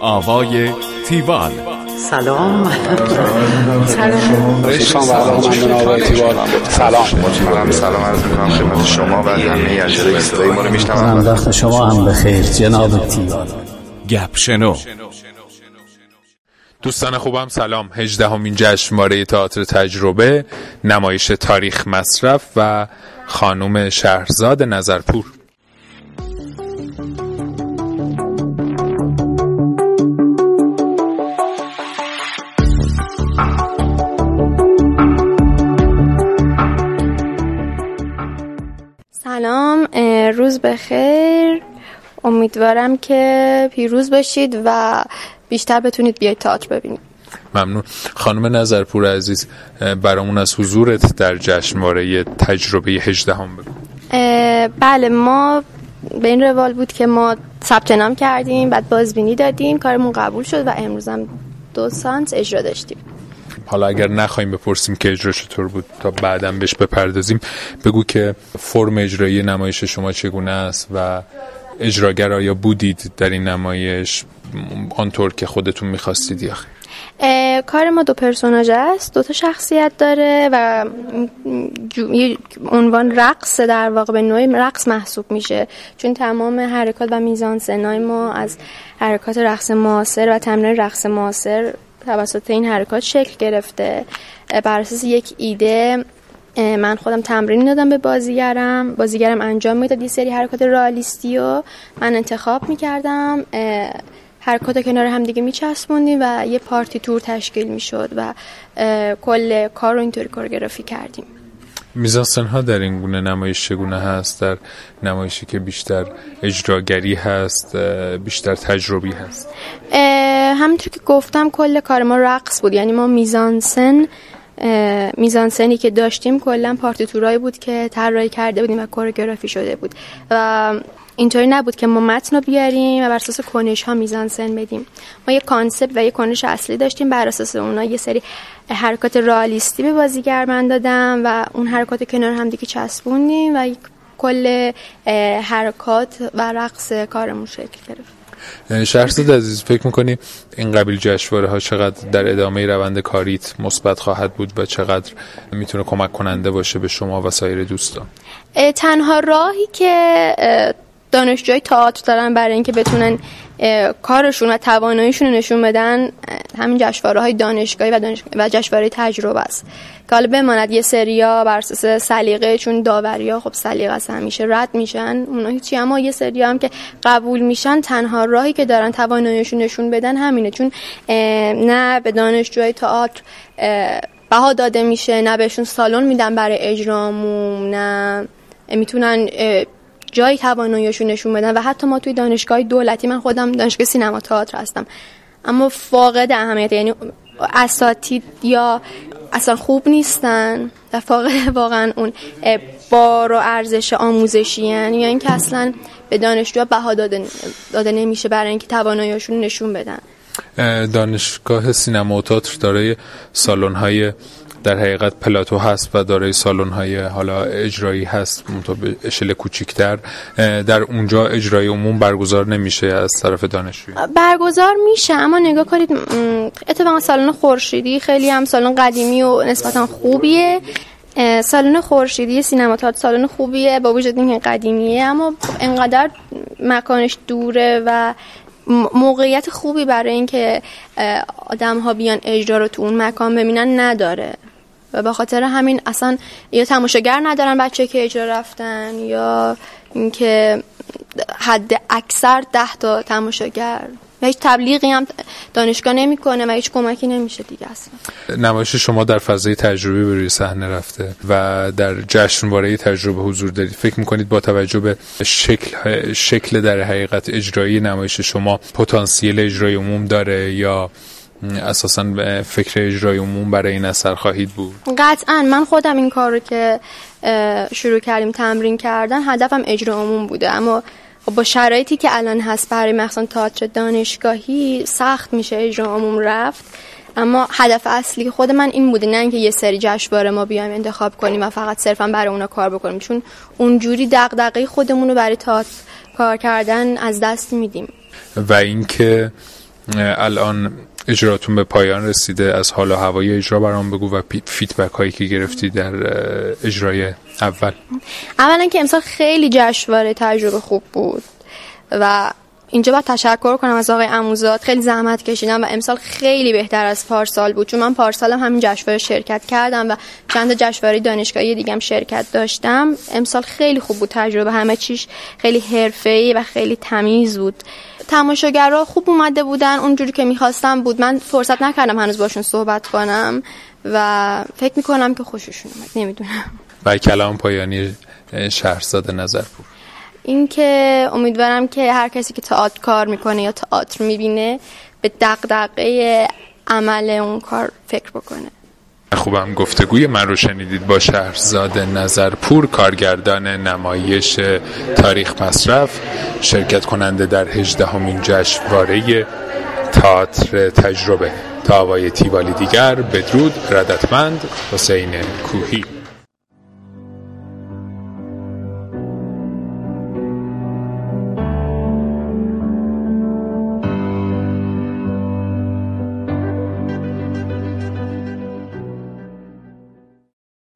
آوای تیوال. سلام. سلام عرض می‌کنم خدمت شما و همه اجرای صدای ما رو میشنوم. وقت شما هم بخیر جناب تیوال. گپ شنو. دوستان خوبم سلام. 18مین جشنواره تئاتر تجربه، نمایش تاریخ مصرف و خانم شهرزاد نظرپور. سلام، روز بخیر. امیدوارم که پیروز باشید و بیشتر بتونید بیاید تئاتر ببینید. ممنون. خانم نظرپور عزیز، برامون از حضورت در جشنواره تجربه 18 بگو. بله، ما به این روال بود که ما ثبت نام کردیم، بعد بازبینی دادیم، کارمون قبول شد و امروز هم 2 سانس اجرا داشتیم. حالا اگر نخوایم بپرسیم که اجرا چطور بود تا بعداً بهش بپردازیم، بگو که فرم اجرایی نمایش شما چگونه است و اجراگر آیا بودید در این نمایش آنطور که خودتون می‌خواستید یا خیر؟ کار ما 2 پرسوناژ است، 2 تا شخصیت داره و عنوان رقص در واقع به نوعی رقص محسوب میشه، چون تمام حرکات و میزانسنای ما از حرکات رقص معاصر و تمرین رقص معاصر توسط این حرکات شکل گرفته. بر اساس یک ایده من خودم تمرین دادم به بازیگرم انجام میداد یه سری حرکات رئالیستی و من انتخاب میکردم، حرکات کنار هم دیگه میچسبوندیم و یه پارتی تور تشکیل میشد و کل کار رو اینطوری کوریوگرافی کردیم. میزانسن ها در این گونه نمایش چگونه هست؟ در نمایشی که بیشتر اجراگری هست، بیشتر تجربی هست؟ همونطور که گفتم کل کار ما رقص بود، یعنی ما میزانسنی که داشتیم کلا پارتیتورایی بود که طراحی کرده بودیم و کوریوگرافی شده بود و اینطوری نبود که ما متن رو بیاریم و بر اساس کنش ها میزانسن بدیم. ما یه کانسپت و یه کنش اصلی داشتیم، بر اساس اونها یه سری حرکات رئالیستی به بازیگر من دادم و اون حرکات کنار هم دیگه چسبوندیم و کل حرکات و رقص کارمون شکل گرفت. شهرزاد عزیز، فکر میکنی این قبیل جشنواره ها چقدر در ادامه روند کاریت مثبت خواهد بود و چقدر میتونه کمک کننده باشه به شما و سایر دوستان؟ تنها راهی که دانشجوی تئاتر دارن برای اینکه بتونن کارشون و تواناییشون رو نشون بدن همین جشنواره‌های دانشگاهی و جشنواره تجربه است که حالا بماند یه سریا بر اساس سلیقه، چون داوریا خب سلیقه است همیشه رد میشن اونا هیچی، اما یه سریا هم که قبول میشن تنها راهی که دارن تواناییشون نشون بدن همینه، چون نه به دانشجوی تئاتر بها داده میشه، نه بهشون سالن میدن برای اجرامون، نه میتونن جای تواناییشون نشون بدن و حتی ما توی دانشگاه دولتی، من خودم دانشگاه سینما تئاتر هستم، اما فاقد اهمیت، یعنی اساتید یا اصلا خوب نیستن و فاقد واقعا اون بار و ارزش آموزشی، یعنی اینکه اصلا به دانشجوها بها داده نمیشه برای اینکه تواناییشون نشون بدن. دانشگاه سینما و تئاتر دارای سالن‌های در حقیقت پلاتو هست و دارای سالن‌های حالا اجرایی هست به اشل کوچیک‌تر. در اونجا اجرای عموم برگزار نمیشه از طرف دانشجویان؟ برگزار میشه، اما نگاه کنید اتفاقا سالن خورشیدی خیلی هم سالن قدیمی و نسبتا خوبیه. سالن خورشیدی سینما تئاتر سالن خوبیه با وجود اینکه قدیمیه، اما انقدر مکانش دوره و موقعیت خوبی برای اینکه آدم‌ها بیان اجرا رو تو اون مکان ببینن نداره و به خاطر همین اصلا یا تماشاگر ندارن بچه که اجرا رفتن یا اینکه حد اکثر 10 تا تماشاگر و هیچ تبلیغی هم دانشگاه نمیکنه و هیچ کمکی نمیشه دیگه اصلا. نمایش شما در فضای تجربی به روی صحنه رفته و در جشنواره تجربه حضور دارید. فکر میکنید با توجه به شکل در حقیقت اجرایی نمایش شما پتانسیل اجرای عموم داره یا اساساً فکر اجرای عموم برای این اثر خواهید بود؟ قطعاً. من خودم این کار رو که شروع کردیم تمرین کردن هدفم اجرای عموم بوده، اما با شرایطی که الان هست برای مثلا تئاتر دانشگاهی سخت میشه اجرای عموم رفت، اما هدف اصلی خود من این بوده، نه اینکه یه سری جشنواره ما بیایم انتخاب کنیم و فقط صرفا برای اونا کار بکنیم، چون اونجوری دغدغه خودمون رو برای تئاتر کار کردن از دست میدیم. و اینکه الان اجراتون به پایان رسیده، از حال و هوای اجرا برام بگو و فیدبک هایی که گرفتی در اجرای اول. اولا که امسال خیلی جشنواره تجربه خوب بود و اینجا باید تشکر کنم از آقای عموزاد، خیلی زحمت کشیدم و امسال خیلی بهتر از پارسال بود، چون من پارسالم همین جشنواره شرکت کردم و چند تا جشنواره دانشگاهی دیگه هم شرکت داشتم. امسال خیلی خوب بود تجربه، همه چیش خیلی حرفه‌ای و خیلی تمیز بود. تماشاگرها خوب اومده بودن، اونجوری که می‌خواستم بود. من فرصت نکردم هنوز باشون صحبت کنم و فکر می‌کنم که خوششون اومد، نمیدونم. و کلام پایانی شهرزاد نظرپور این که امیدوارم که هر کسی که تئاتر کار میکنه یا تئاتر میبینه به دغدغه عمل اون کار فکر بکنه. خوبم گفتگوی من رو شنیدید با شهرزاد نظرپور، کارگردان نمایش تاریخ مصرف، شرکت کننده در 18مین جشنواره تئاتر تجربه. تا آوای تیوالی دیگر، بدرود، ردتمند، حسین کوهی.